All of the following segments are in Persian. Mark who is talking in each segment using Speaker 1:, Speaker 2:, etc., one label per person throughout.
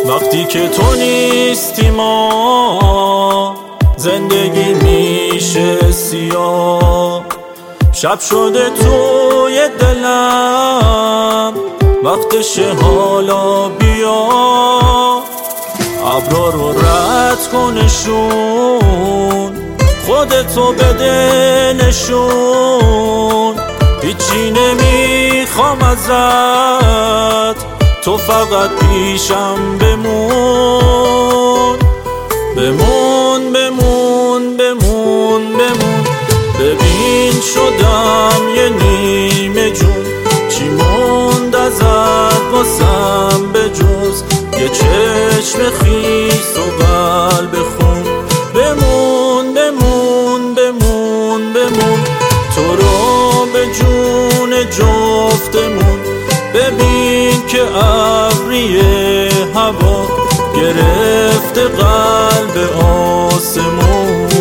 Speaker 1: وقتی که تو نیستی ما زندگی میشه سیاه. شب شده توی دلم وقتشه حالا بیا. ابرا رو رد کنشون خودتو بده نشون. هیچی نمیخوام ازت تو فقط پیشم بمون. بمون بمون بمون بمون. ببین شدم یه نیمه جون. چی موند ازت واسم به جز یه چشم خیس و قلب خون. بمون بمون بمون بمون. تو رو به جون جفتمون. ببین که ابریه هوا گرفته قلب آسمون.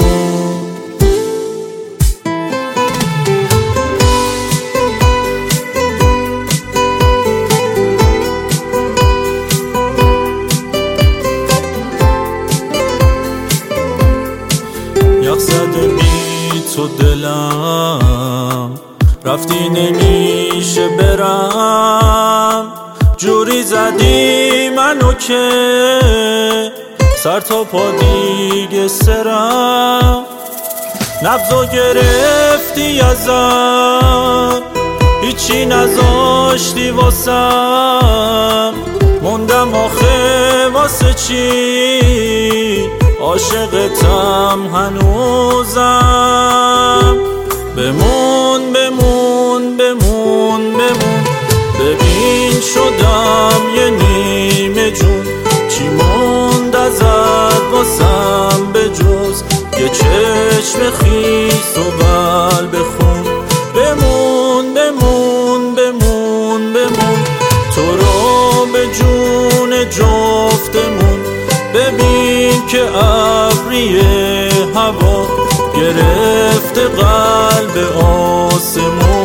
Speaker 1: یخ زده بی تو دلم رفتی نمیشه برم. جوری زدی منو که سر تا پا دیگه سرم. نبضو گرفتی ازم هیچی نذاشتی واسم. موندم آخه واسه چی عاشقتم هنوزم. بمون بمون بمون بمون. ببین شدم یه نیمه جون. چی موند ازت واسم به جز یه چشم خیس و قلب خون. بمون بمون بمون بمون. تو رو به جون جفتمون. ببین که ابریه هوا گرفته قلب آسمون.